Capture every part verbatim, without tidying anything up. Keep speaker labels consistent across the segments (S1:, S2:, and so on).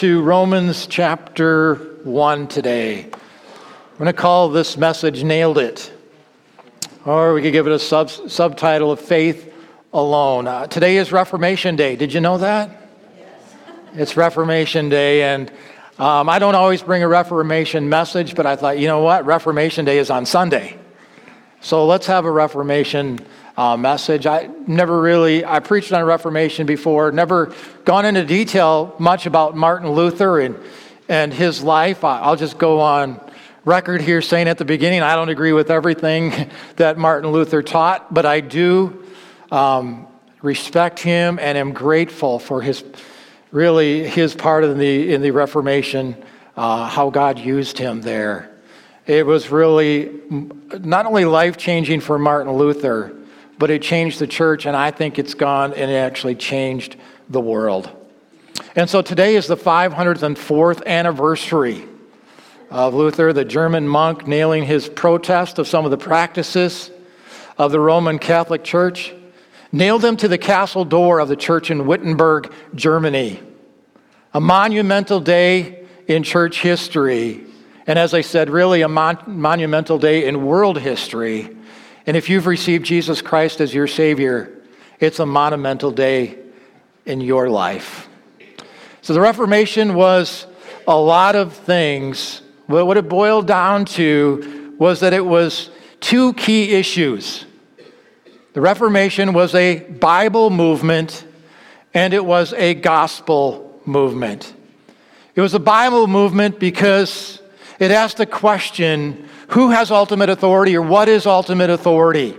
S1: To Romans chapter one today. I'm going to call this message Nailed It. Or we could give it a sub- subtitle of Faith Alone. Uh, today is Reformation Day. Did you know that? Yes. It's Reformation Day, and um, I don't always bring a Reformation message, but I thought, you know what? Reformation Day is on Sunday. So let's have a Reformation uh, message. I never really, I preached on Reformation before, never gone into detail much about Martin Luther and, and his life. I, I'll just go on record here saying at the beginning, I don't agree with everything that Martin Luther taught, but I do um, respect him and am grateful for his, really his part in the, in the Reformation, uh, how God used him there. It was really not only life-changing for Martin Luther, but it changed the church, and I think it's gone and it actually changed the world. And so today is the five hundred fourth anniversary of Luther, the German monk, nailing his protest of some of the practices of the Roman Catholic Church, nailed them to the castle door of the church in Wittenberg, Germany. A monumental day in church history. And as I said, really a mon- monumental day in world history. And if you've received Jesus Christ as your Savior, it's a monumental day in your life. So the Reformation was a lot of things. But what it boiled down to was that it was two key issues. The Reformation was a Bible movement, and it was a gospel movement. It was a Bible movement because it asked the question, who has ultimate authority, or what is ultimate authority?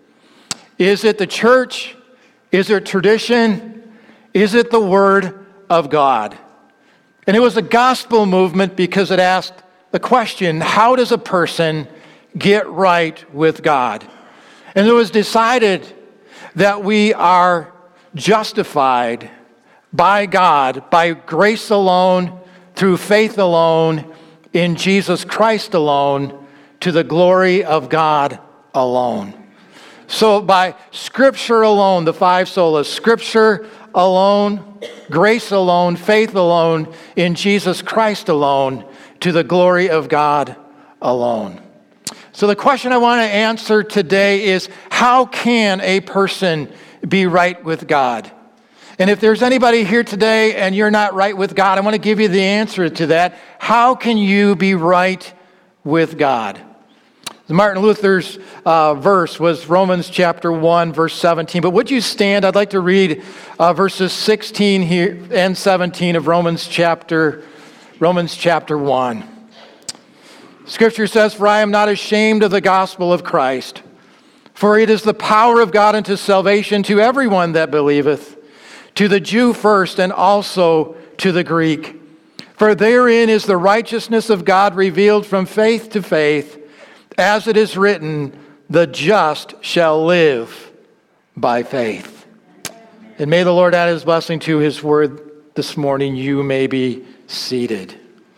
S1: Is it the church? Is it tradition? Is it the Word of God? And it was a gospel movement because it asked the question, how does a person get right with God? And it was decided that we are justified by God, by grace alone, through faith alone, in Jesus Christ alone, to the glory of God alone. So by Scripture alone, the five solas, Scripture alone, grace alone, faith alone, in Jesus Christ alone, to the glory of God alone. So the question I want to answer today is, how can a person be right with God? And if there's anybody here today and you're not right with God, I want to give you the answer to that. How can you be right with God? Martin Luther's uh, verse was Romans chapter one, verse seventeen. But would you stand? I'd like to read uh, verses sixteen here and seventeen of Romans chapter, Romans chapter one. Scripture says, "For I am not ashamed of the gospel of Christ, for it is the power of God unto salvation to everyone that believeth, to the Jew first, and also to the Greek. For therein is the righteousness of God revealed from faith to faith, as it is written, the just shall live by faith." And may the Lord add his blessing to his word this morning. You may be seated.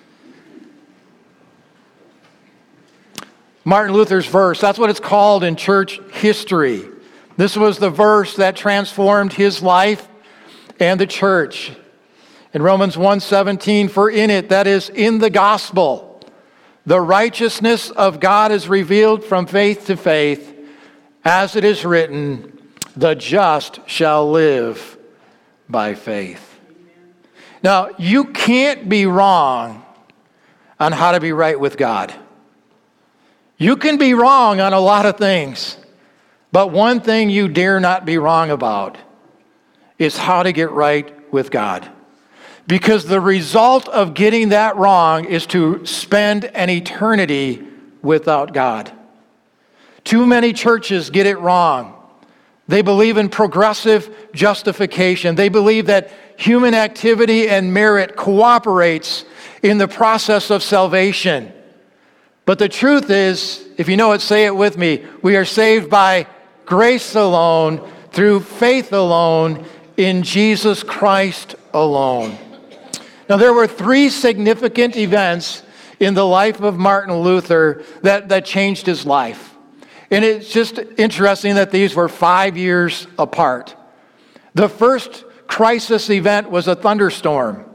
S1: Martin Luther's verse, that's what it's called in church history. This was the verse that transformed his life and the church. In Romans one seventeen, "For in it," that is in the gospel, "the righteousness of God is revealed from faith to faith, as it is written, the just shall live by faith." Now, you can't be wrong on how to be right with God. You can be wrong on a lot of things, but one thing you dare not be wrong about is how to get right with God. Because the result of getting that wrong is to spend an eternity without God. Too many churches get it wrong. They believe in progressive justification. They believe that human activity and merit cooperates in the process of salvation. But the truth is, if you know it, say it with me, we are saved by grace alone, through faith alone, in Jesus Christ alone. Now, there were three significant events in the life of Martin Luther that, that changed his life. And it's just interesting that these were five years apart. The first crisis event was a thunderstorm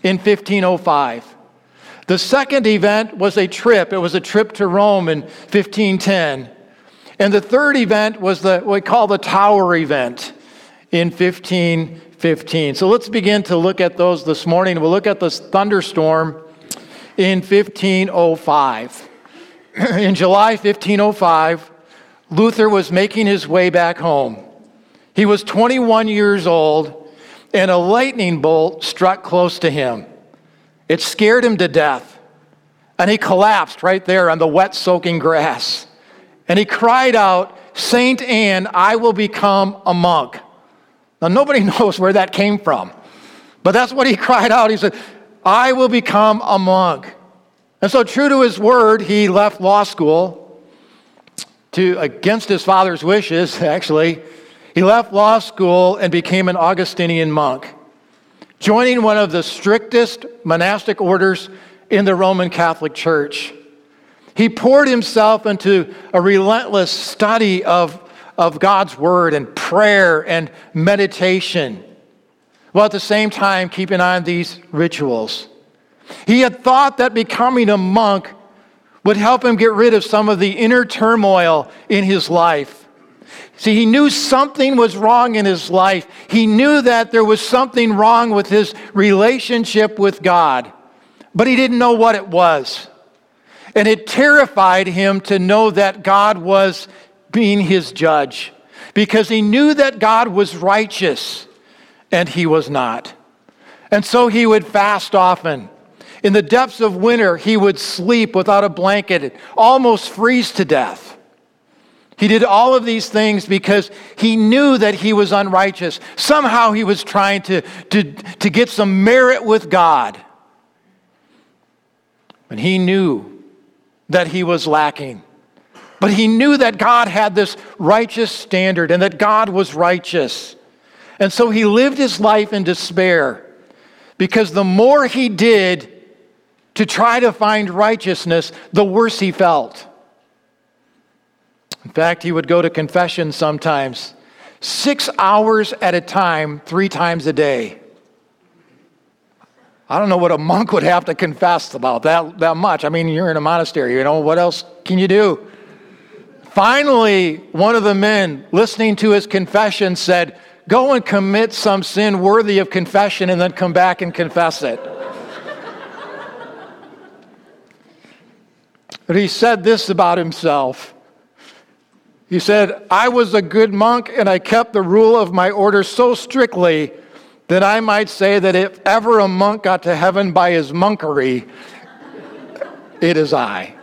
S1: in fifteen oh five. The second event was a trip. It was a trip to Rome in fifteen ten. And the third event was the what we call the Tower event in fifteen fifteen. So let's begin to look at those this morning. We'll look at this thunderstorm in fifteen oh five. In July fifteen oh five, Luther was making his way back home. He was twenty-one years old, and a lightning bolt struck close to him. It scared him to death, and he collapsed right there on the wet, soaking grass. And he cried out, "Saint Anne, I will become a monk." Now, nobody knows where that came from, but that's what he cried out. He said, "I will become a monk." And so, true to his word, he left law school to, against his father's wishes, actually. He left law school and became an Augustinian monk, joining one of the strictest monastic orders in the Roman Catholic Church. He poured himself into a relentless study of, of God's word and prayer and meditation, while at the same time keeping on these rituals. He had thought that becoming a monk would help him get rid of some of the inner turmoil in his life. See, he knew something was wrong in his life. He knew that there was something wrong with his relationship with God, but he didn't know what it was. And it terrified him to know that God was being his judge, because he knew that God was righteous and he was not. And so he would fast often. In the depths of winter, he would sleep without a blanket, almost freeze to death. He did all of these things because he knew that he was unrighteous. Somehow he was trying to, to, to get some merit with God. But he knew that he was lacking. But he knew that God had this righteous standard and that God was righteous. And so he lived his life in despair, because the more he did to try to find righteousness, the worse he felt. In fact, he would go to confession sometimes, six hours at a time, three times a day. I don't know what a monk would have to confess about that, that much. I mean, you're in a monastery, you know, what else can you do? Finally, one of the men listening to his confession said, "Go and commit some sin worthy of confession and then come back and confess it." But he said this about himself. He said, "I was a good monk, and I kept the rule of my order so strictly that I might say that if ever a monk got to heaven by his monkery, it is I."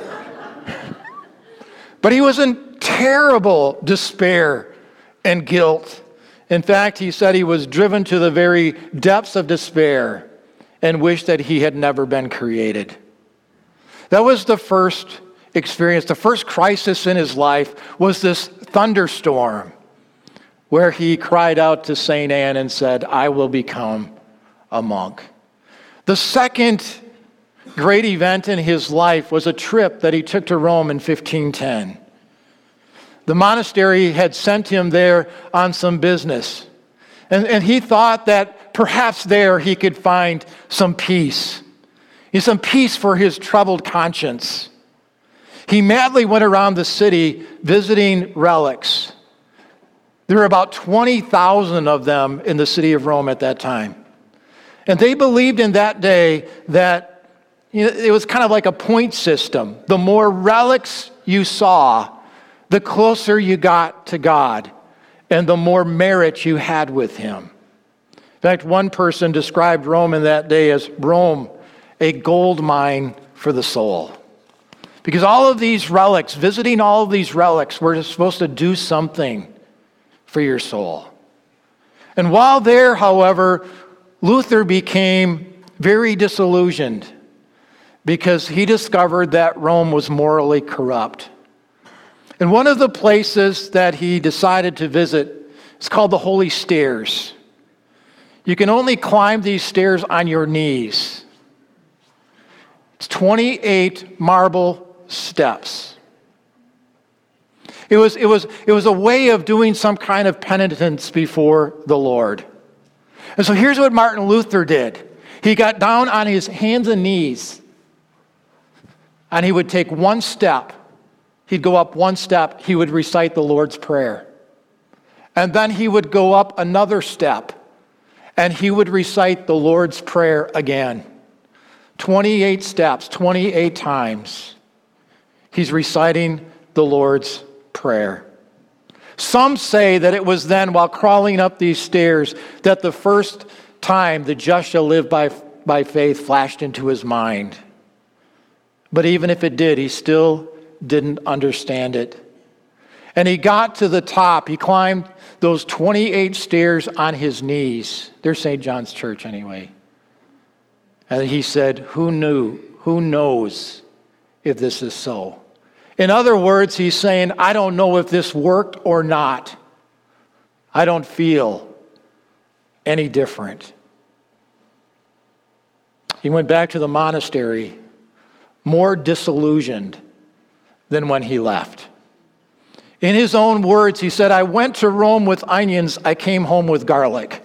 S1: But he was in terrible despair and guilt. In fact, he said he was driven to the very depths of despair and wished that he had never been created. That was the first experience. The first crisis in his life was this thunderstorm where he cried out to Saint Anne and said, "I will become a monk." The second great event in his life was a trip that he took to Rome in fifteen ten. The monastery had sent him there on some business, and, and he thought that perhaps there he could find some peace, some peace for his troubled conscience. He madly went around the city visiting relics. There were about twenty thousand of them in the city of Rome at that time. And they believed in that day that, you know, it was kind of like a point system. The more relics you saw, the closer you got to God, and the more merit you had with him. In fact, one person described Rome in that day as Rome, a gold mine for the soul. Because all of these relics, visiting all of these relics, were supposed to do something for your soul. And while there, however, Luther became very disillusioned because he discovered that Rome was morally corrupt. And one of the places that he decided to visit is called the Holy Stairs. You can only climb these stairs on your knees. It's twenty-eight marble steps. It was, it was, it was a way of doing some kind of penitence before the Lord. And so here's what Martin Luther did. He got down on his hands and knees, and he would take one step. He'd go up one step. He would recite the Lord's Prayer. And then he would go up another step, and he would recite the Lord's Prayer again. twenty-eight steps, twenty-eight times. He's reciting the Lord's Prayer. Some say that it was then, while crawling up these stairs, that the first time the just shall live by, by faith flashed into his mind. But even if it did, he still didn't understand it. And he got to the top. He climbed those twenty-eight stairs on his knees. They're Saint John's Church anyway. And he said, who knew, who knows if this is so? In other words, he's saying, I don't know if this worked or not. I don't feel any different. He went back to the monastery more disillusioned than when he left. In his own words, he said, I went to Rome with onions, I came home with garlic.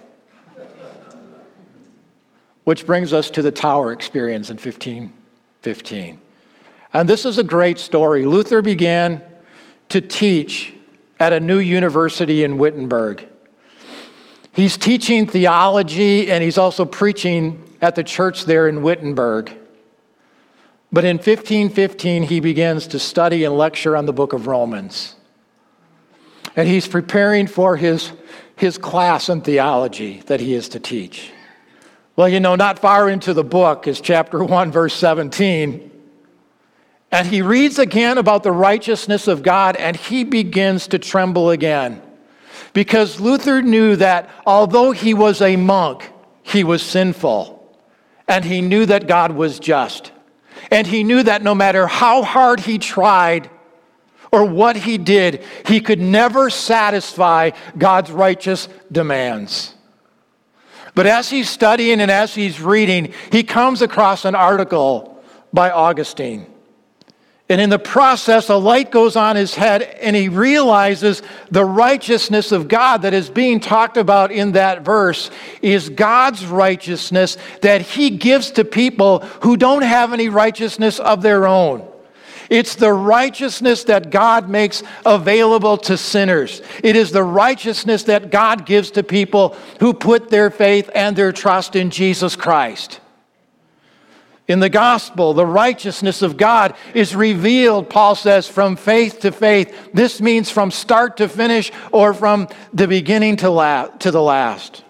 S1: Which brings us to the Tower experience in fifteen fifteen. And this is a great story. Luther began to teach at a new university in Wittenberg. He's teaching theology, and he's also preaching at the church there in Wittenberg. But in fifteen fifteen, he begins to study and lecture on the book of Romans. And he's preparing for his, his class in theology that he is to teach. Well, you know, not far into the book is chapter one, verse seventeen. And he reads again about the righteousness of God, and he begins to tremble again. Because Luther knew that although he was a monk, he was sinful. And he knew that God was just. And he knew that no matter how hard he tried or what he did, he could never satisfy God's righteous demands. But as he's studying and as he's reading, he comes across an article by Augustine. And in the process, a light goes on his head, and he realizes the righteousness of God that is being talked about in that verse is God's righteousness that he gives to people who don't have any righteousness of their own. It's the righteousness that God makes available to sinners. It is the righteousness that God gives to people who put their faith and their trust in Jesus Christ. In the gospel, the righteousness of God is revealed, Paul says, from faith to faith. This means from start to finish, or from the beginning to, la- to the last.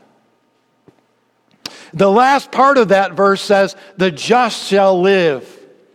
S1: The last part of that verse says, the just shall live,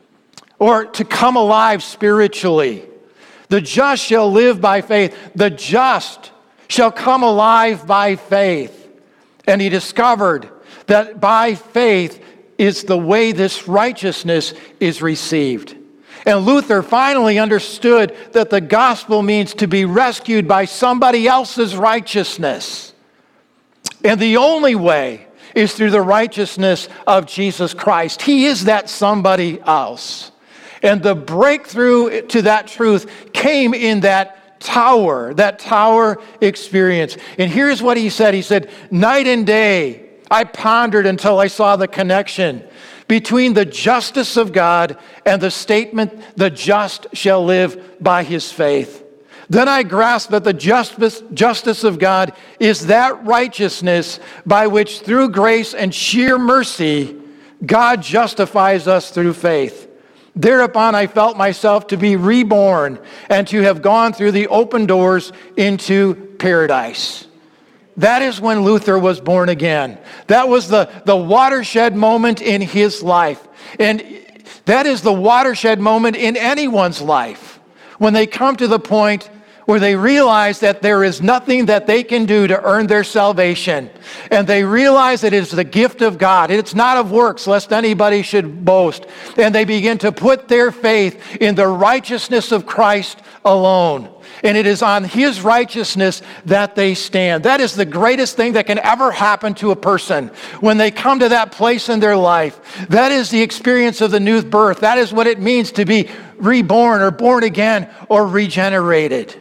S1: or to come alive spiritually. The just shall live by faith. The just shall come alive by faith. And he discovered that by faith is the way this righteousness is received. And Luther finally understood that the gospel means to be rescued by somebody else's righteousness. And the only way is through the righteousness of Jesus Christ. He is that somebody else. And the breakthrough to that truth came in that tower, that tower experience. And here's what he said. He said, night and day, I pondered until I saw the connection between the justice of God and the statement, the just shall live by his faith. Then I grasped that the justice, justice of God is that righteousness by which through grace and sheer mercy, God justifies us through faith. Thereupon I felt myself to be reborn and to have gone through the open doors into paradise. That is when Luther was born again. That was the, the watershed moment in his life. And that is the watershed moment in anyone's life. When they come to the point where they realize that there is nothing that they can do to earn their salvation. And they realize that it is the gift of God. It's not of works, lest anybody should boast. And they begin to put their faith in the righteousness of Christ alone. And it is on his righteousness that they stand. That is the greatest thing that can ever happen to a person when they come to that place in their life. That is the experience of the new birth. That is what it means to be reborn or born again or regenerated.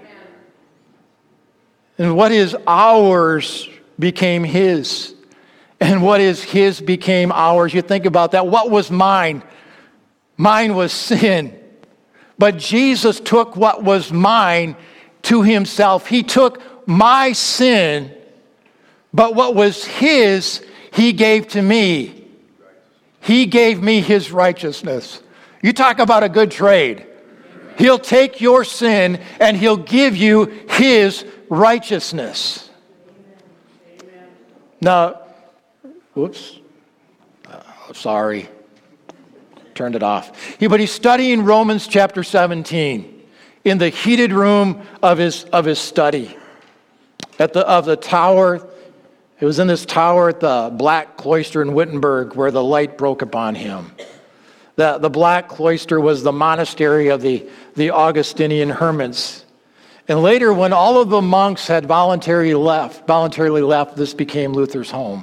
S1: And what is ours became his. And what is his became ours. You think about that. What was mine? Mine was sin. But Jesus took what was mine to himself. He took my sin, but what was his, he gave to me. He gave me his righteousness. You talk about a good trade. He'll take your sin and he'll give you his righteousness. Amen. Now, whoops, uh, sorry, turned it off. He, but he's studying Romans chapter seventeen in the heated room of his of his study at the of the tower. It was in this tower at the Black Cloister in Wittenberg where the light broke upon him. The, the Black Cloister was the monastery of the, the Augustinian hermits. And later, when all of the monks had voluntarily left, voluntarily left, this became Luther's home.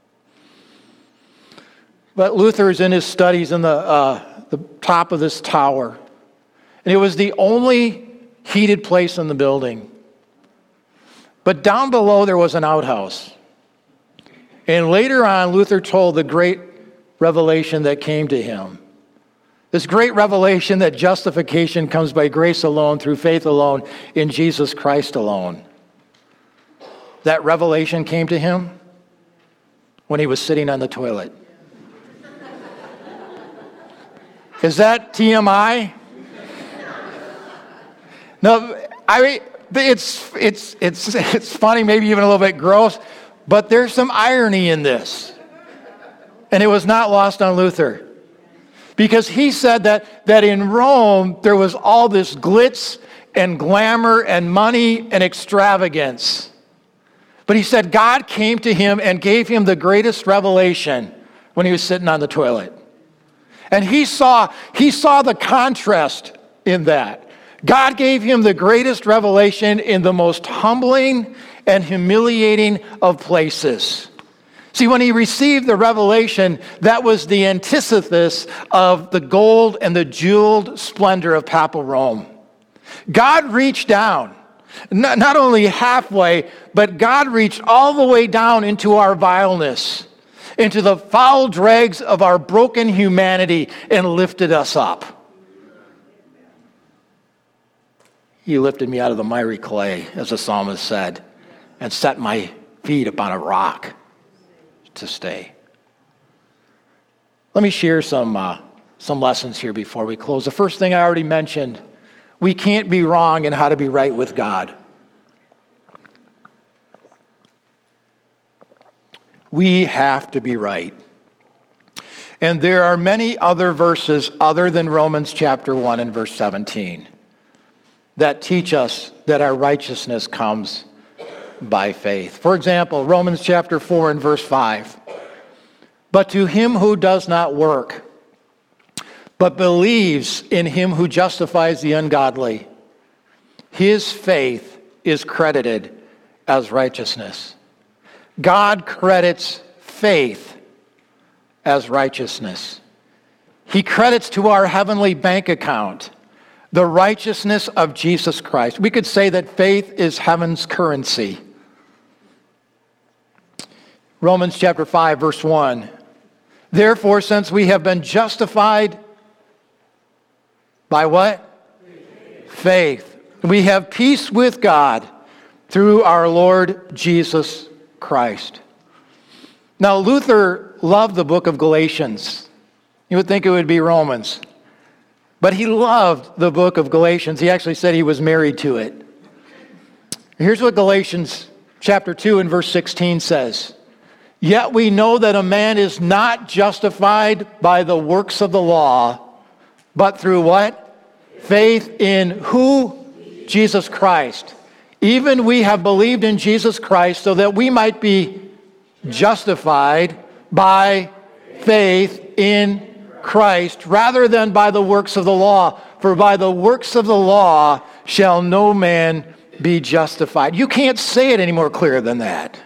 S1: But Luther is in his studies in the, uh, the top of this tower. And it was the only heated place in the building. But down below there was an outhouse. And later on, Luther told the great revelation that came to him. This great revelation that justification comes by grace alone, through faith alone, in Jesus Christ alone. That revelation came to him when he was sitting on the toilet. Is that T M I? No, I mean, it's, it's, it's, it's funny, maybe even a little bit gross, but there's some irony in this. And it was not lost on Luther. Because he said that, that in Rome, there was all this glitz and glamour and money and extravagance. But he said God came to him and gave him the greatest revelation when he was sitting on the toilet. And he saw, he saw the contrast in that. God gave him the greatest revelation in the most humbling and humiliating of places. See, when he received the revelation, that was the antithesis of the gold and the jeweled splendor of Papal Rome. God reached down, not, not only halfway, but God reached all the way down into our vileness, into the foul dregs of our broken humanity, and lifted us up. He lifted me out of the miry clay, as the psalmist said, and set my feet upon a rock to stay. Let me share some uh, some lessons here before we close. The first thing I already mentioned, we can't be wrong in how to be right with God. We have to be right. And there are many other verses other than Romans chapter one and verse seventeen that teach us that our righteousness comes by faith. For example, Romans chapter four and verse five. But to him who does not work, but believes in him who justifies the ungodly, his faith is credited as righteousness. God credits faith as righteousness. He credits to our heavenly bank account the righteousness of Jesus Christ. We could say that faith is heaven's currency. Romans chapter five, verse one. Therefore, since we have been justified by what? Faith. Faith. We have peace with God through our Lord Jesus Christ. Now, Luther loved the book of Galatians. You would think it would be Romans. But he loved the book of Galatians. He actually said he was married to it. Here's what Galatians chapter two and verse sixteen says. Yet we know that a man is not justified by the works of the law, but through what? Faith in who? Jesus Christ. Even we have believed in Jesus Christ so that we might be justified by faith in Christ rather than by the works of the law. For by the works of the law shall no man be justified. You can't say it any more clear than that.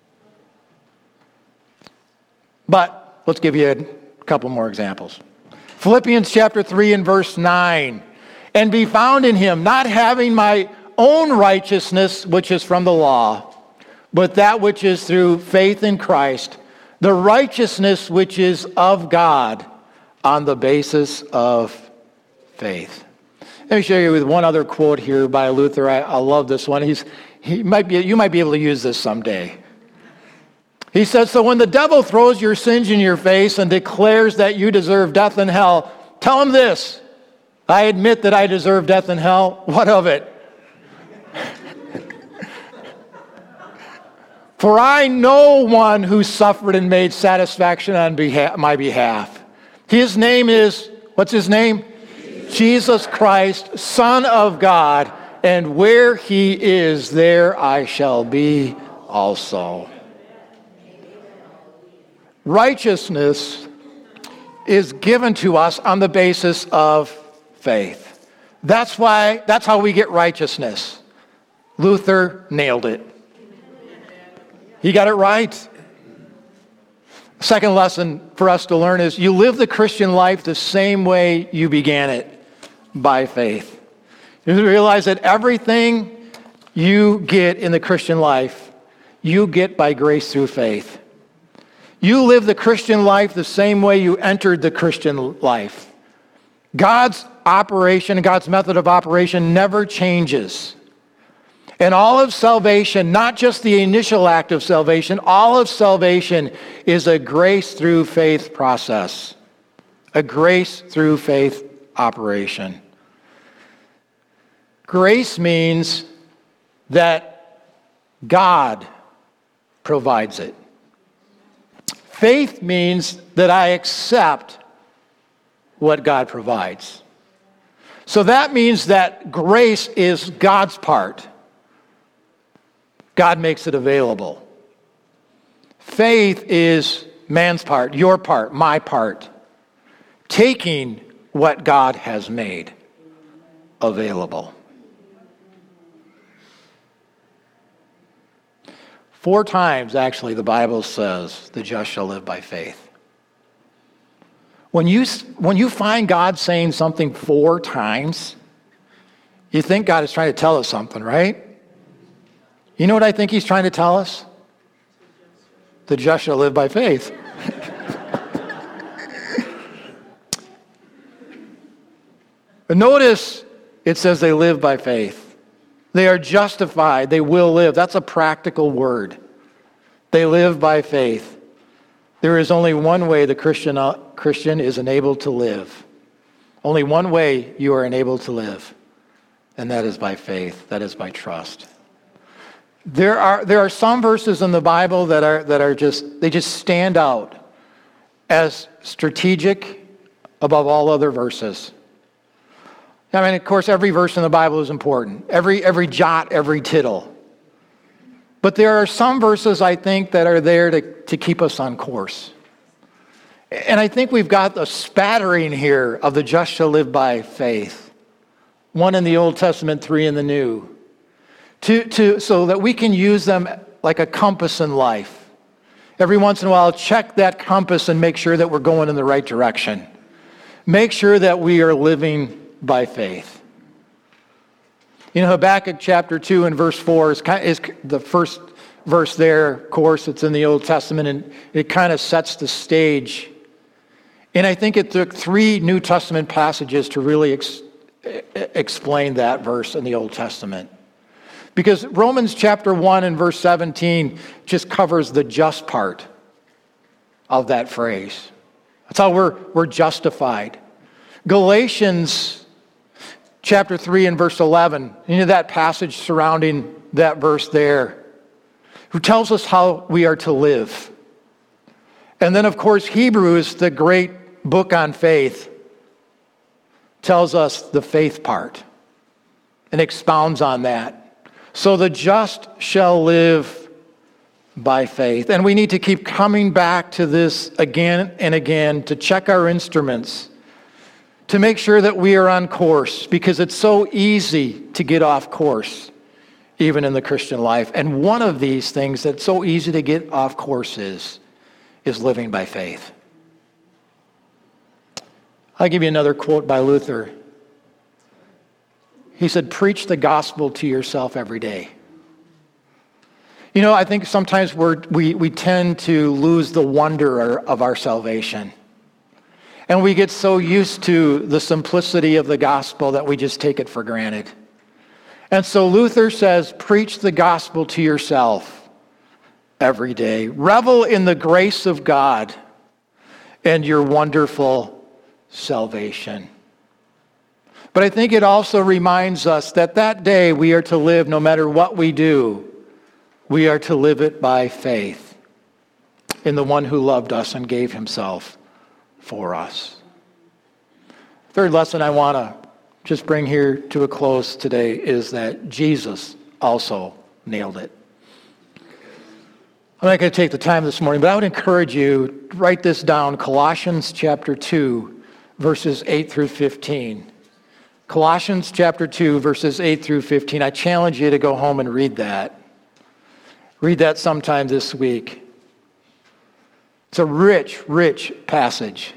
S1: But let's give you a couple more examples. Philippians chapter three and verse nine. And be found in him, not having my own righteousness, which is from the law, but that which is through faith in Christ, The righteousness which is of God on the basis of faith. Let me share you with one other quote here by Luther. I, I love this one. He's, he might be, you might be able to use this someday. He says, so when the devil throws your sins in your face and declares that you deserve death and hell, tell him this: I admit that I deserve death and hell. What of it? For I know one who suffered and made satisfaction on behalf, my behalf. His name is, what's his name? Jesus. Jesus Christ, Son of God, and where he is, there I shall be also. Righteousness is given to us on the basis of faith. That's why, that's how we get righteousness. Luther nailed it. He got it right. Second lesson for us to learn is you live the Christian life the same way you began it, by faith. You realize that everything you get in the Christian life, you get by grace through faith. You live the Christian life the same way you entered the Christian life. God's operation, God's method of operation never changes. And all of salvation, not just the initial act of salvation, all of salvation is a grace through faith process. A grace through faith operation. Grace means that God provides it. Faith means that I accept what God provides. So that means that grace is God's part. God makes it available. Faith is man's part, your part, my part. Taking what God has made available. Four times, actually, the Bible says, the just shall live by faith. When you, when you find God saying something four times, you think God is trying to tell us something, right? You know what I think he's trying to tell us? The just shall live by faith. But notice it says they live by faith. They are justified. They will live. That's a practical word. They live by faith. There is only one way the Christian, uh, Christian is enabled to live. Only one way you are enabled to live. And that is by faith. That is by trust. There are, there are some verses in the Bible that are, that are just, they just stand out as strategic above all other verses. I mean, of course, every verse in the Bible is important. Every, every jot, every tittle. But there are some verses, I think, that are there to, to keep us on course. And I think we've got a spattering here of the just shall live by faith. One in the Old Testament, three in the New. To, to, so that we can use them like a compass in life. Every once in a while, check that compass and make sure that we're going in the right direction. Make sure that we are living by faith. You know, Habakkuk chapter two and verse four is, kind of, is the first verse there. Of course, it's in the Old Testament, and it kind of sets the stage. And I think it took three New Testament passages to really ex- explain that verse in the Old Testament. Because Romans chapter one and verse seventeen just covers the just part of that phrase. That's how we're, we're justified. Galatians chapter three and verse eleven, you know that passage surrounding that verse there, who tells us how we are to live. And then, of course, Hebrews, the great book on faith, tells us the faith part and expounds on that. So the just shall live by faith. And we need to keep coming back to this again and again to check our instruments, to make sure that we are on course, because it's so easy to get off course, even in the Christian life. And one of these things that's so easy to get off course is, is living by faith. I'll give you another quote by Luther. He said, preach the gospel to yourself every day. You know, I think sometimes we're, we, we tend to lose the wonder of our salvation. And we get so used to the simplicity of the gospel that we just take it for granted. And so Luther says, preach the gospel to yourself every day. Revel in the grace of God and your wonderful salvation. But I think it also reminds us that that day we are to live, no matter what we do, we are to live it by faith in the one who loved us and gave himself for us. Third lesson I want to just bring here to a close today is that Jesus also nailed it. I'm not going to take the time this morning, but I would encourage you to write this down, Colossians chapter two, verses eight through fifteen. Colossians chapter two, verses eight through fifteen. I challenge you to go home and read that. Read that sometime this week. It's a rich, rich passage.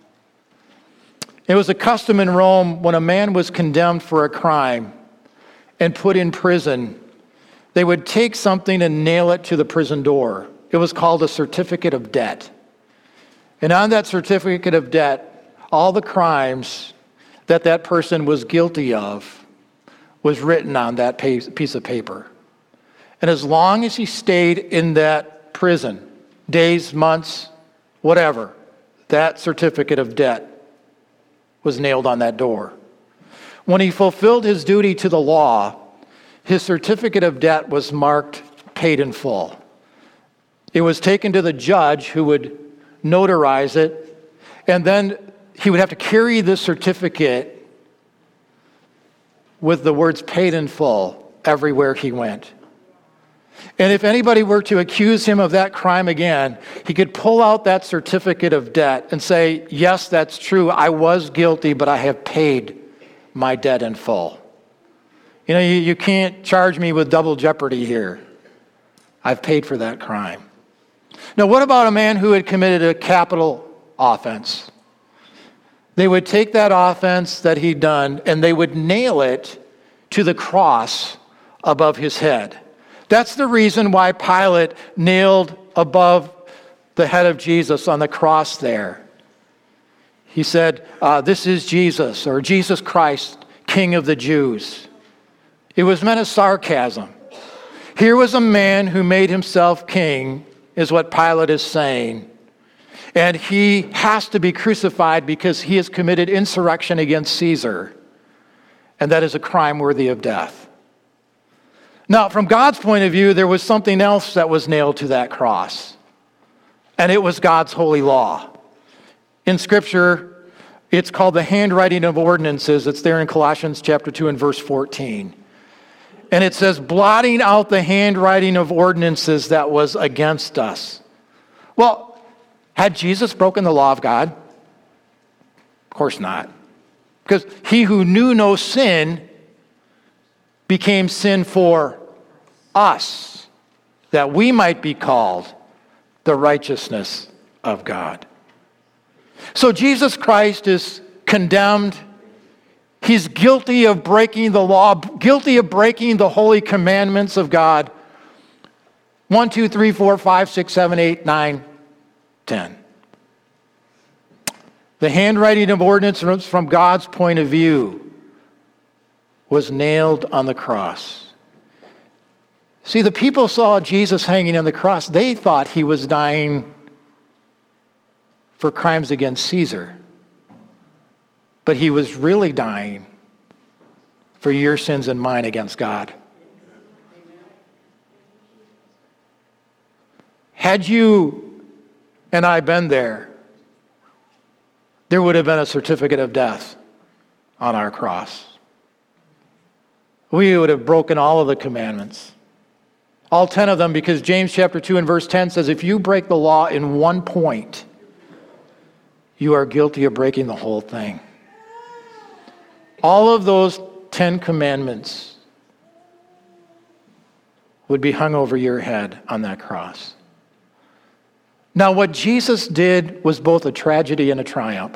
S1: It was a custom in Rome when a man was condemned for a crime and put in prison, they would take something and nail it to the prison door. It was called a certificate of debt. And on that certificate of debt, all the crimes that that person was guilty of was written on that piece of paper. And as long as he stayed in that prison, days, months, whatever, that certificate of debt was nailed on that door. When he fulfilled his duty to the law, his certificate of debt was marked paid in full. It was taken to the judge who would notarize it, and then he would have to carry this certificate with the words paid in full everywhere he went. And if anybody were to accuse him of that crime again, he could pull out that certificate of debt and say, yes, that's true, I was guilty, but I have paid my debt in full. You know, you, you can't charge me with double jeopardy here. I've paid for that crime. Now, what about a man who had committed a capital offense? They would take that offense that he'd done and they would nail it to the cross above his head. That's the reason why Pilate nailed above the head of Jesus on the cross there. He said, uh, this is Jesus, or Jesus Christ, King of the Jews. It was meant as sarcasm. Here was a man who made himself king, is what Pilate is saying. And he has to be crucified because he has committed insurrection against Caesar. And that is a crime worthy of death. Now, from God's point of view, there was something else that was nailed to that cross. And it was God's holy law. In Scripture, it's called the handwriting of ordinances. It's there in Colossians chapter two and verse fourteen. And it says, blotting out the handwriting of ordinances that was against us. Well, had Jesus broken the law of God? Of course not. Because he who knew no sin became sin for us, that we might be called the righteousness of God. So Jesus Christ is condemned. He's guilty of breaking the law, guilty of breaking the holy commandments of God. One, two, three, four, five, six, seven, eight, nine, ten. The handwriting of ordinance from God's point of view was nailed on the cross. See, the people saw Jesus hanging on the cross. They thought he was dying for crimes against Caesar. But he was really dying for your sins and mine against God. Had you and I been there, there would have been a certificate of death on our cross. We would have broken all of the commandments. All ten of them, because James chapter two and verse ten says, if you break the law in one point, you are guilty of breaking the whole thing. All of those Ten Commandments would be hung over your head on that cross. Now, what Jesus did was both a tragedy and a triumph.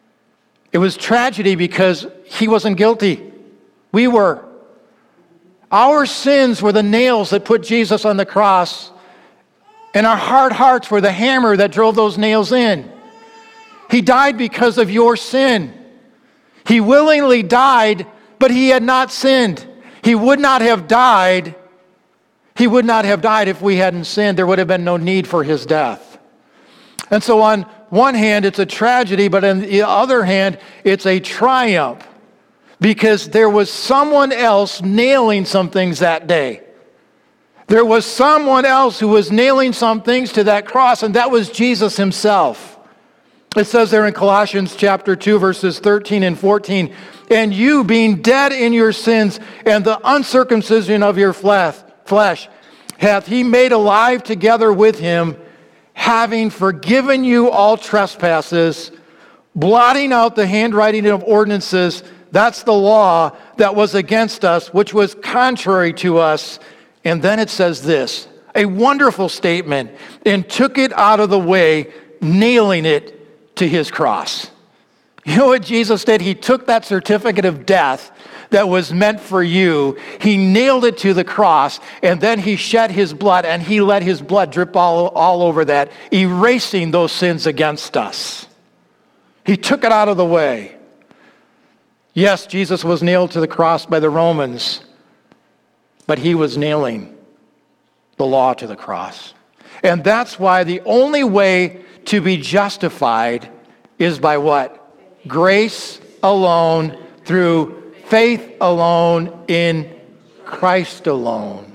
S1: It was tragedy because he wasn't guilty. We were. Our sins were the nails that put Jesus on the cross, and our hard hearts were the hammer that drove those nails in. He died because of your sin. He willingly died, but he had not sinned. He would not have died. He would not have died if we hadn't sinned. There would have been no need for his death. And so on one hand, it's a tragedy, but on the other hand, it's a triumph, because there was someone else nailing some things that day. There was someone else who was nailing some things to that cross, and that was Jesus himself. It says there in Colossians chapter two, verses thirteen and fourteen, and you being dead in your sins and the uncircumcision of your flesh, hath he made alive together with him, having forgiven you all trespasses, blotting out the handwriting of ordinances, that's the law that was against us, which was contrary to us. And then it says this, a wonderful statement, and took it out of the way, nailing it to his cross. You know what Jesus did? He took that certificate of death that was meant for you, he nailed it to the cross, and then he shed his blood, and he let his blood drip all, all over that, erasing those sins against us. He took it out of the way. Yes, Jesus was nailed to the cross by the Romans, but he was nailing the law to the cross. And that's why the only way to be justified is by what? Grace alone, through faith alone, in Christ alone.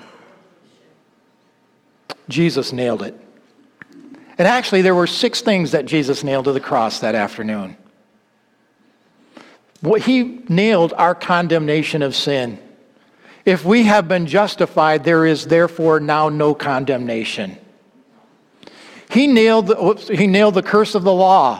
S1: Jesus nailed it. And actually, there were six things that Jesus nailed to the cross that afternoon. He nailed our condemnation of sin. If we have been justified, there is therefore now no condemnation. He nailed the, oops, he nailed the curse of the law.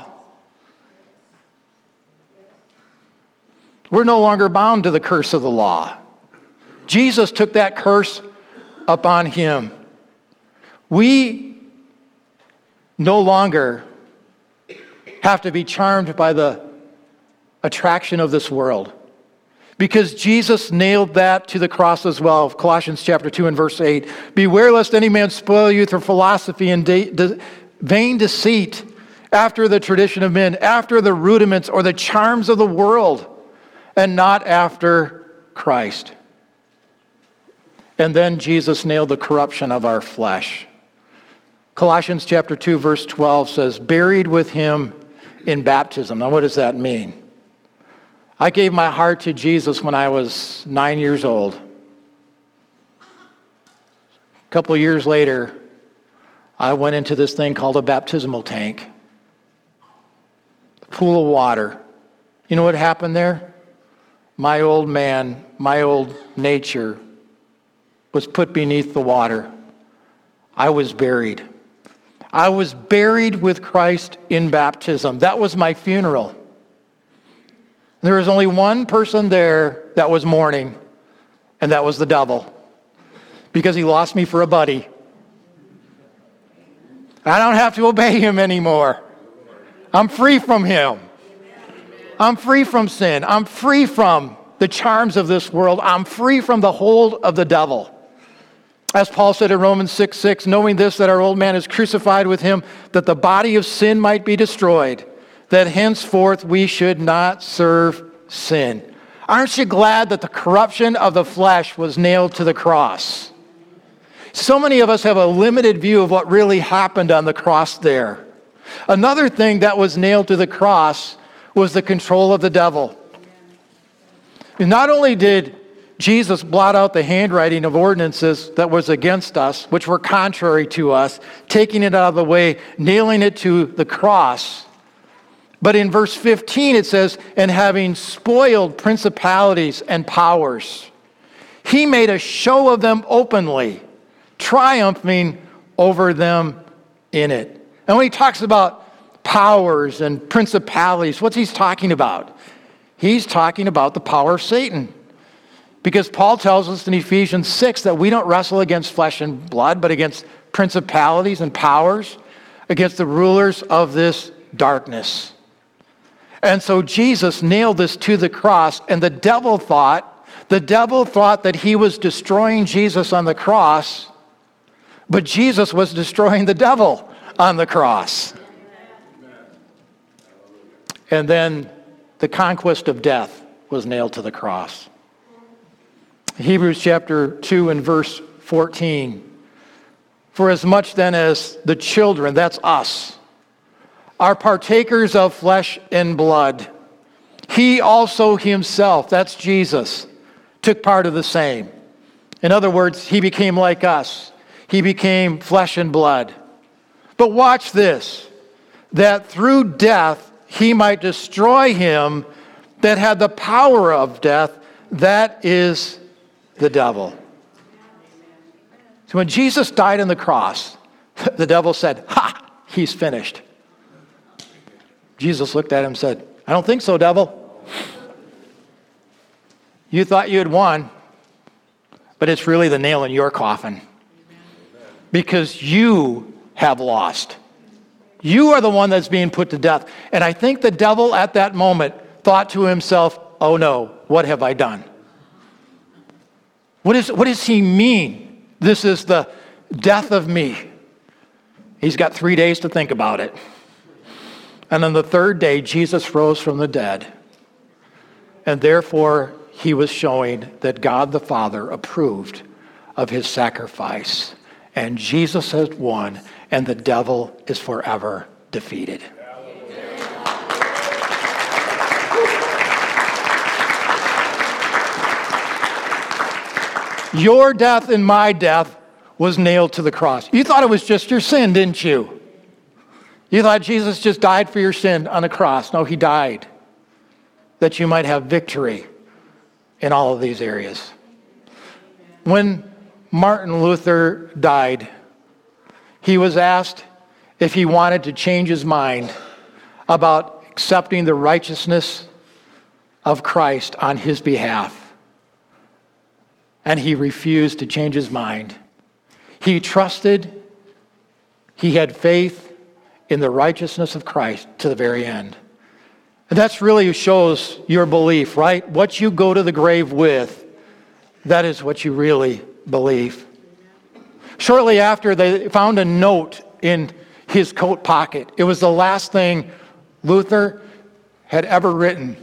S1: We're no longer bound to the curse of the law. Jesus took that curse upon him. We no longer have to be charmed by the attraction of this world, because Jesus nailed that to the cross as well. Colossians chapter two and verse eight. Beware lest any man spoil you through philosophy and de- de- vain deceit, after the tradition of men, after the rudiments or the charms of the world, and not after Christ. And then Jesus nailed the corruption of our flesh. Colossians chapter two verse twelve says, buried with him in baptism. Now what does that mean? I gave my heart to Jesus when I was nine years old. A couple of years later, I went into this thing called a baptismal tank. A pool of water. You know what happened there? My old man, my old nature was put beneath the water. I was buried. I was buried with Christ in baptism. That was my funeral. There was only one person there that was mourning, and that was the devil, because he lost me for a buddy. I don't have to obey him anymore. I'm free from him. I'm free from sin. I'm free from the charms of this world. I'm free from the hold of the devil. As Paul said in Romans six six, knowing this, that our old man is crucified with him, that the body of sin might be destroyed, that henceforth we should not serve sin. Aren't you glad that the corruption of the flesh was nailed to the cross? So many of us have a limited view of what really happened on the cross there. Another thing that was nailed to the cross was the control of the devil. And not only did Jesus blot out the handwriting of ordinances that was against us, which were contrary to us, taking it out of the way, nailing it to the cross, but in verse fifteen it says, and having spoiled principalities and powers, he made a show of them openly, triumphing over them in it. And when he talks about powers and principalities, what's he talking about? He's talking about the power of Satan. Because Paul tells us in Ephesians six that we don't wrestle against flesh and blood, but against principalities and powers, against the rulers of this darkness. And so Jesus nailed this to the cross, and the devil thought The devil thought that he was destroying Jesus on the cross, but Jesus was destroying the devil on the cross. And then the conquest of death was nailed to the cross. Hebrews chapter two and verse fourteen. For as much then as the children, that's us, are partakers of flesh and blood, he also himself, that's Jesus, took part of the same. In other words, he became like us. He became flesh and blood. But watch this, that through death he might destroy him that had the power of death, that is the devil. So when Jesus died on the cross, the devil said, "Ha, he's finished." Jesus looked at him and said, "I don't think so, devil. You thought you had won, but it's really the nail in your coffin. Because you have lost. You are the one that's being put to death." And I think the devil at that moment thought to himself, "Oh no, what have I done? What, is, what does he mean? This is the death of me." He's got three days to think about it. And on the third day, Jesus rose from the dead. And therefore, he was showing that God the Father approved of his sacrifice. And Jesus has won, and the devil is forever defeated. Your death and my death was nailed to the cross. You thought it was just your sin, didn't you? You thought Jesus just died for your sin on the cross. No, he died that you might have victory in all of these areas. When Martin Luther died, he was asked if he wanted to change his mind about accepting the righteousness of Christ on his behalf. And he refused to change his mind. He trusted, he had faith in the righteousness of Christ to the very end. And that's really shows your belief, right? What you go to the grave with, that is what you really believe. Shortly after, they found a note in his coat pocket. It was the last thing Luther had ever written.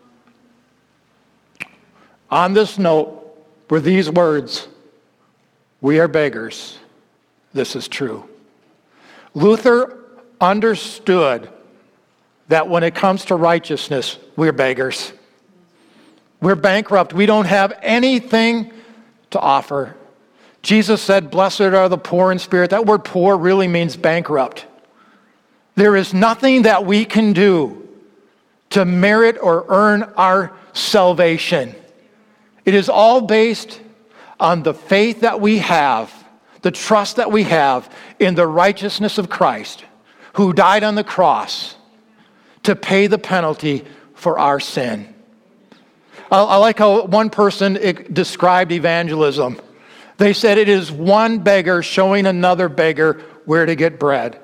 S1: On this note were these words, "We are beggars. This is true." Luther understood that when it comes to righteousness, we're beggars. We're bankrupt. We don't have anything to offer. Jesus said, "Blessed are the poor in spirit." That word poor really means bankrupt. There is nothing that we can do to merit or earn our salvation. It is all based on the faith that we have, the trust that we have in the righteousness of Christ, who died on the cross to pay the penalty for our sin. I, I like how one person described evangelism. They said it is one beggar showing another beggar where to get bread.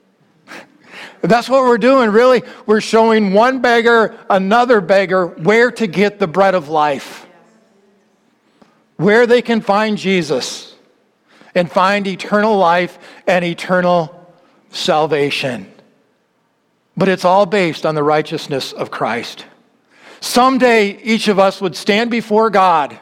S1: That's what we're doing, really. We're showing one beggar, another beggar, where to get the bread of life. Where they can find Jesus and find eternal life and eternal salvation. But it's all based on the righteousness of Christ. Someday, each of us would stand before God.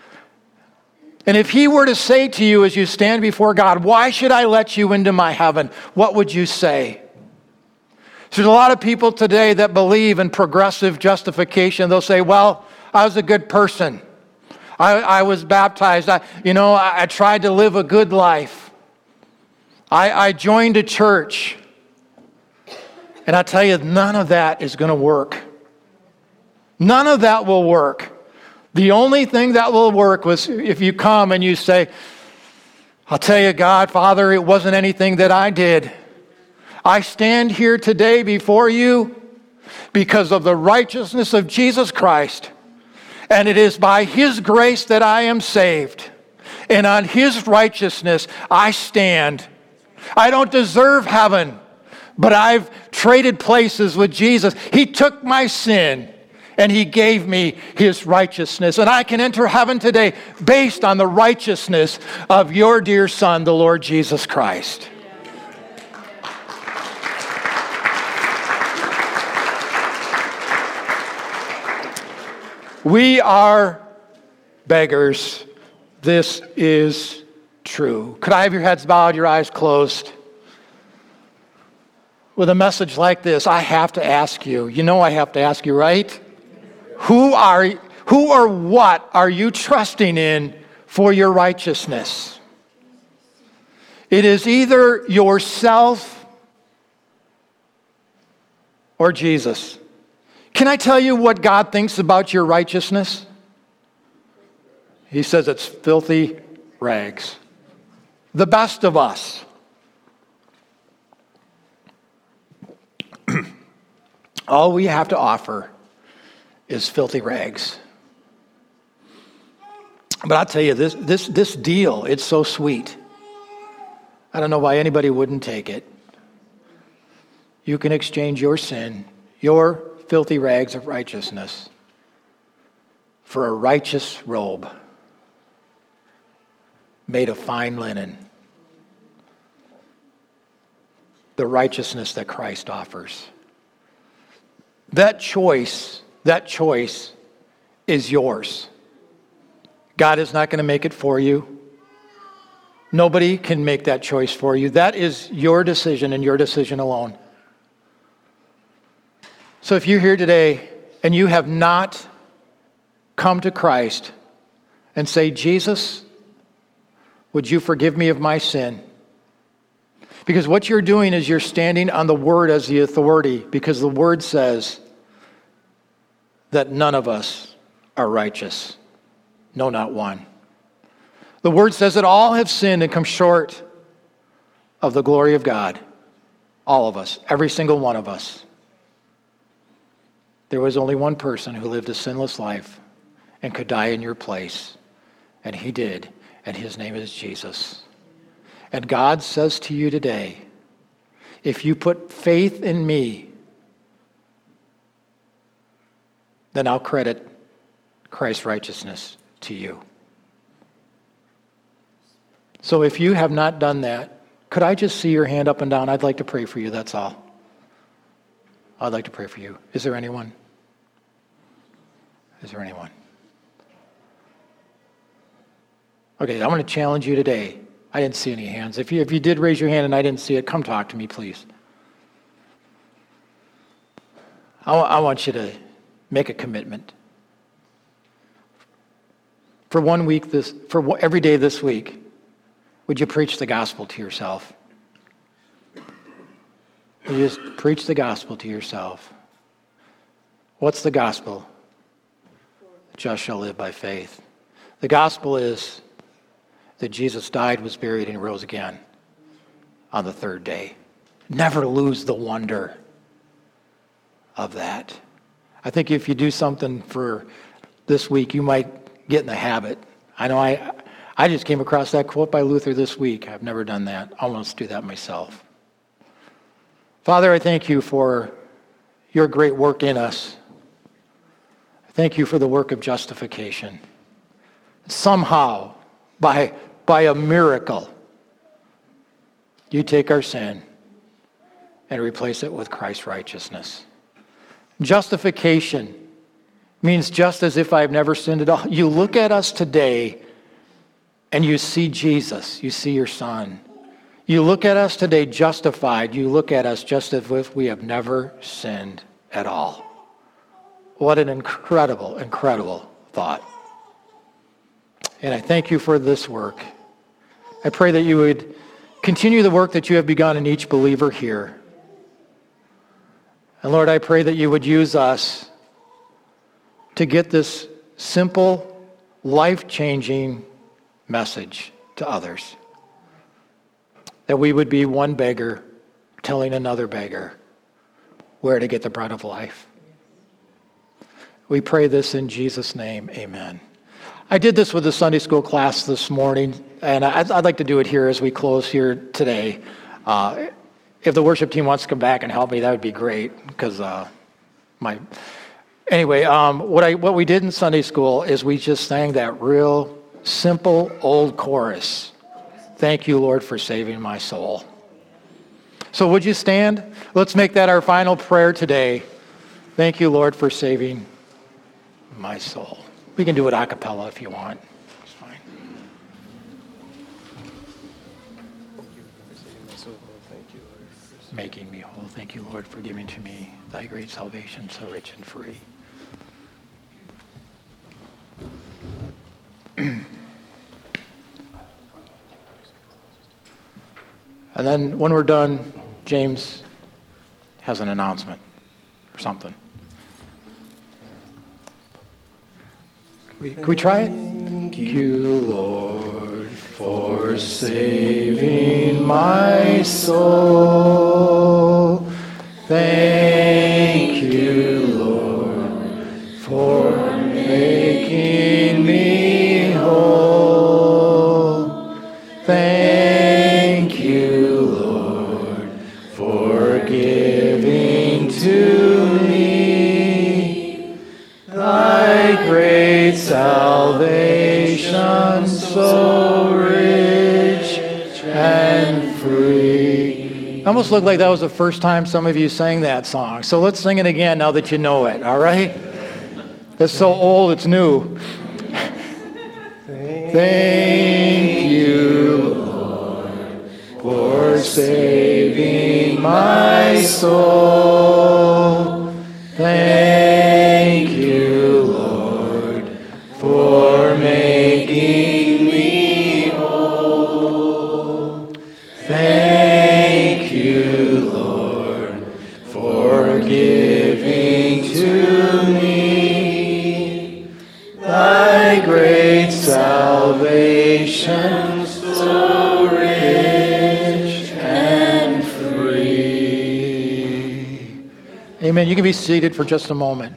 S1: And if he were to say to you as you stand before God, "Why should I let you into my heaven?" what would you say? There's a lot of people today that believe in progressive justification. They'll say, "Well, I was a good person. I, I was baptized. I, you know, I, I tried to live a good life. I, I joined a church." And I tell you, none of that is going to work. None of that will work. The only thing that will work was if you come and you say, "I'll tell you, God, Father, it wasn't anything that I did. I stand here today before you because of the righteousness of Jesus Christ. And it is by his grace that I am saved. And on his righteousness I stand. I don't deserve heaven, but I've traded places with Jesus. He took my sin. and he gave me his righteousness. And I can enter heaven today based on the righteousness of your dear Son, the Lord Jesus Christ. We are beggars. This is true. Could I have your heads bowed, your eyes closed? With a message like this, I have to ask you, you know I have to ask you, right? Who are, who or what are you trusting in for your righteousness? It is either yourself or Jesus. Can I tell you what God thinks about your righteousness? He says it's filthy rags. The best of us. All we have to offer is filthy rags. But I'll tell you, this, this, this deal, it's so sweet. I don't know why anybody wouldn't take it. You can exchange your sin, your filthy rags of righteousness, for a righteous robe made of fine linen. The righteousness that Christ offers. That choice, that choice is yours. God is not going to make it for you. Nobody can make that choice for you. That is your decision and your decision alone. So if you're here today and you have not come to Christ and say, Jesus, would you forgive me of my sin? Because what you're doing is you're standing on the Word as the authority, because the Word says that none of us are righteous. No, not one. The Word says that all have sinned and come short of the glory of God. All of us, every single one of us. There was only one person who lived a sinless life and could die in your place. And he did, and his name is Jesus. And God says to you today, if you put faith in me, then I'll credit Christ's righteousness to you. So if you have not done that, could I just see your hand up and down? I'd like to pray for you, that's all. I'd like to pray for you. Is there anyone? Is there anyone? Okay, I'm going to challenge you today. I didn't see any hands. If you, if you did raise your hand and I didn't see it, come talk to me, please. I, I want you to make a commitment. For one week, this for every day this week, would you preach the gospel to yourself? Would you just preach the gospel to yourself? What's the gospel? The just shall live by faith. The gospel is that Jesus died, was buried, and rose again on the third day. Never lose the wonder of that. I think if you do something for this week, you might get in the habit. I know I I just came across that quote by Luther this week. I've never done that. I want to do that myself. Father, I thank you for your great work in us. I thank you for the work of justification. Somehow, by, by a miracle, you take our sin and replace it with Christ's righteousness. Justification means just as if I've never sinned at all. You look at us today and you see Jesus, you see your Son. You look at us today justified, you look at us just as if we have never sinned at all. What an incredible, incredible thought. And I thank you for this work. I pray that you would continue the work that you have begun in each believer here. And Lord, I pray that you would use us to get this simple, life-changing message to others. That we would be one beggar telling another beggar where to get the bread of life. We pray this in Jesus' name, amen. I did this with the Sunday school class this morning, and I'd, I'd like to do it here as we close here today. Uh, if the worship team wants to come back and help me, that would be great, because uh, my Anyway, um, what I what we did in Sunday school is we just sang that real simple old chorus. Thank you, Lord, for saving my soul. So would you stand? Let's make that our final prayer today. Thank you, Lord, for saving my soul. We can do it a cappella if you want. It's fine. Making me whole. Thank you, Lord, for giving to me thy great salvation, so rich and free. And then when we're done, James has an announcement or something. Can we, can we try it? Thank you, Lord, for saving my soul. Thank you, Lord, for making me whole. Thank you, Lord, for giving to me thy great salvation, so rich and free. Almost looked like that was the first time some of you sang that song. So let's sing it again now that you know it, all right? It's so old, it's new. Thank you, Lord, for saving my soul. Thank you, Lord, for making me whole. Thank you, Lord, for giving to me thy great salvation, so rich and free. Amen. You can be seated for just a moment.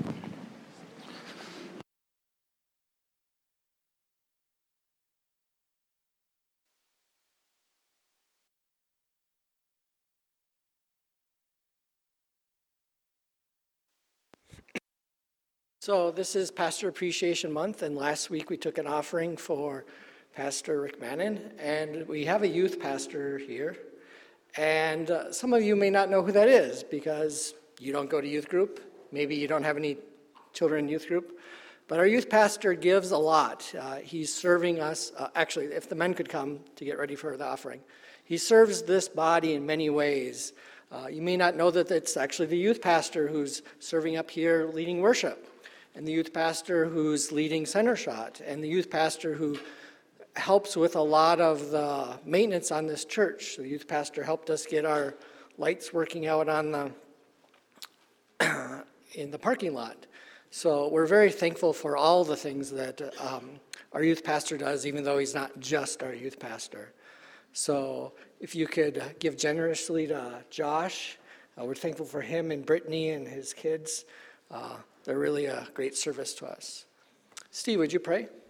S2: So this is Pastor Appreciation Month, and last week we took an offering for Pastor Rick Mannon, and we have a youth pastor here. And uh, some of you may not know who that is because you don't go to youth group. Maybe you don't have any children in youth group. But our youth pastor gives a lot. Uh, he's serving us, uh, actually, if the men could come to get ready for the offering. He serves this body in many ways. Uh, you may not know that it's actually the youth pastor who's serving up here leading worship, and the youth pastor who's leading Center Shot, and the youth pastor who helps with a lot of the maintenance on this church. The youth pastor helped us get our lights working out on the in the parking lot. So we're very thankful for all the things that um, our youth pastor does, even though he's not just our youth pastor. So if you could give generously to Josh, uh, we're thankful for him and Brittany and his kids. Uh, they're really a great service to us. Steve, would you pray?